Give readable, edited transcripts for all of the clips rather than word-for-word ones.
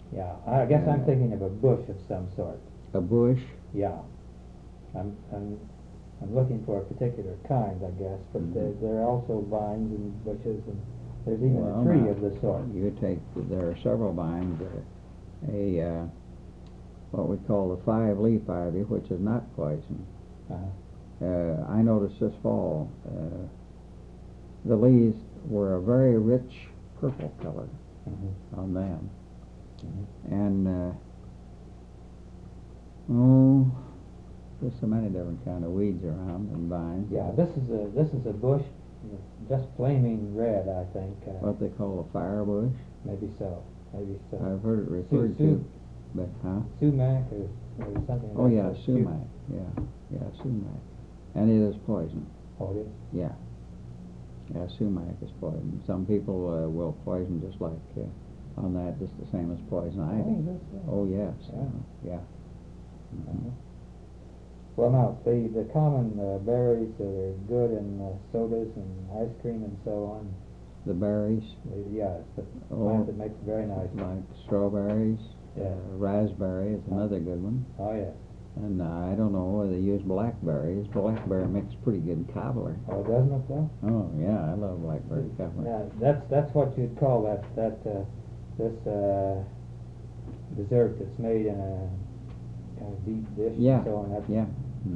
Yeah, I guess I'm thinking of a bush of some sort. A bush? Yeah. I'm, I'm, I'm looking for a particular kind, I guess, but there are also vines and bushes, and there's even a tree of the sort. There are several vines. What we call the five-leaf ivy, which is not poison. I noticed this fall, the leaves were a very rich purple color on them. And, there's so many different kind of weeds around and vines. Yeah, this is a bush, just flaming red, I think. What they call a fire bush? Maybe so. I've heard it referred to, but sumac or something. Oh yeah, sumac. Yeah, sumac, and it is poison. Oh, it is. Yeah, sumac is poison. Some people will poison just like on that, just the same as poison ivy. Oh yes. Yeah. Well, now the common berries that are good in sodas and ice cream and so on. The berries? Yeah, it's the plant that makes it very nice. Like strawberries. Yeah. Raspberry is another good one. Oh yeah. And I don't know whether they use blackberries. Blackberry makes pretty good cobbler. Oh, doesn't it though? Oh yeah, I love blackberry cobbler. Now that's what you'd call this dessert that's made in a kind of deep dish and so on. Yeah.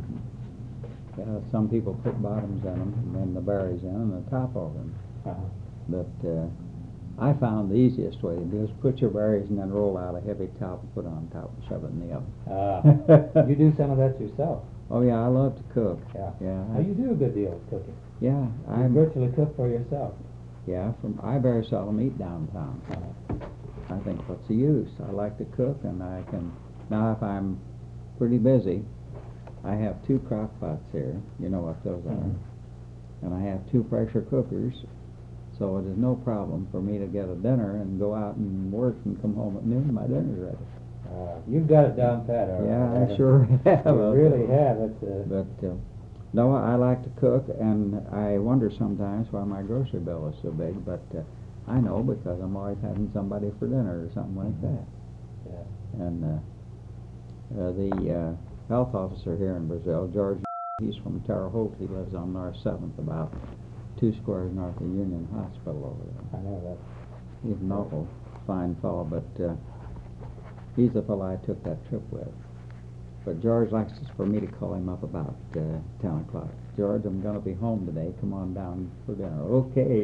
Some people put bottoms in them and then the berries in and the top of them. But I found the easiest way to do is put your berries and then roll out a heavy top and put it on top and shove it in the oven. You do some of that yourself? Oh yeah, I love to cook. Yeah. Now you do a good deal of cooking. Yeah. You virtually cook for yourself. Yeah, I very seldom eat downtown. I think what's the use? I like to cook and I can, now if I'm pretty busy, I have 2 crock pots here, you know what those are, and I have 2 pressure cookers, so it is no problem for me to get a dinner and go out and work and come home at noon and my dinner's ready. You've got it down pat, all right. Yeah, I sure have. You really have. But no, I like to cook, and I wonder sometimes why my grocery bill is so big, but I know because I'm always having somebody for dinner or something like that. Yeah. And the health officer here in Brazil, George, he's from Terre Haute. He lives on North 7th, about 2 squares north of Union Hospital over there. I know that. He's an awful fine fellow, but he's the fellow I took that trip with. But George likes for me to call him up about 10 o'clock. George, I'm going to be home today. Come on down for dinner. Okay.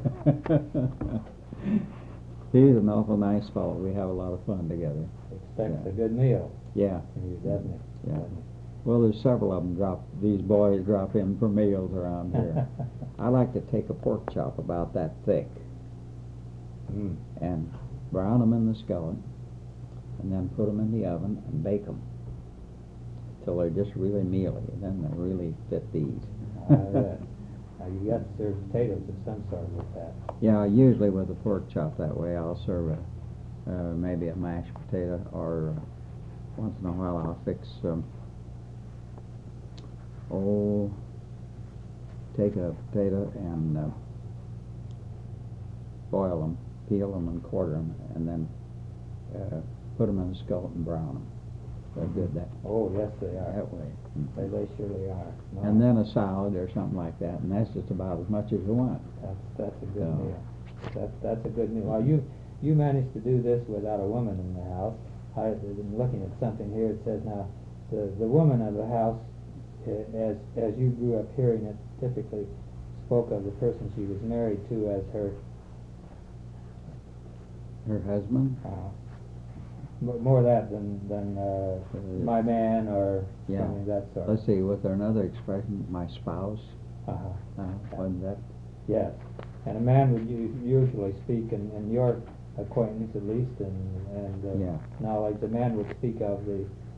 He's an awful nice fellow. We have a lot of fun together. Expects a good meal. Yeah. Doesn't it? Yeah. Well, there's several of them these boys drop in for meals around here. I like to take a pork chop about that thick and brown them in the skillet and then put them in the oven and bake them till they're just really mealy, and then they really fit these. Now you got to serve potatoes of some sort with that. Yeah, usually with a pork chop that way. I'll serve maybe a mashed potato, or once in a while I'll fix take a potato and boil them, peel them and quarter them, and then put them in the skillet and brown them. They're good that. Oh yes, they are. That way. They surely are. No. And then a salad or something like that, and that's just about as much as you want. That's a good meal. That's a good meal. Well, you managed to do this without a woman in the house. I've been looking at something here. It says now the woman of the house, as you grew up hearing it, typically spoke of the person she was married to as her husband. More of that than my man or something of that sort. Let's see, was there another expression, my spouse? Wasn't that? Yes, and a man would usually speak, in your acquaintance at least, and knowledge, a man would speak of the